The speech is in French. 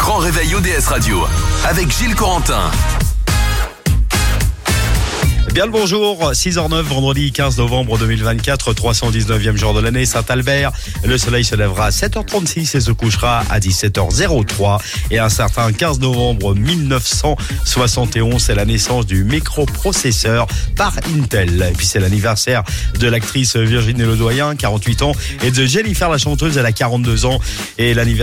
grand réveil ODS Radio avec Gilles Corentin. Bien le bonjour, 6h09, vendredi 15 novembre 2024, 319e jour de l'année, Saint-Albert. Le soleil se lèvera à 7h36 et se couchera à 17h03. Et un certain 15 novembre 1971, c'est la naissance du microprocesseur par Intel. Et puis c'est l'anniversaire de l'actrice Virginie Ledoyen, 48 ans, et de Jennifer la chanteuse, elle a 42 ans. Et l'anniversaire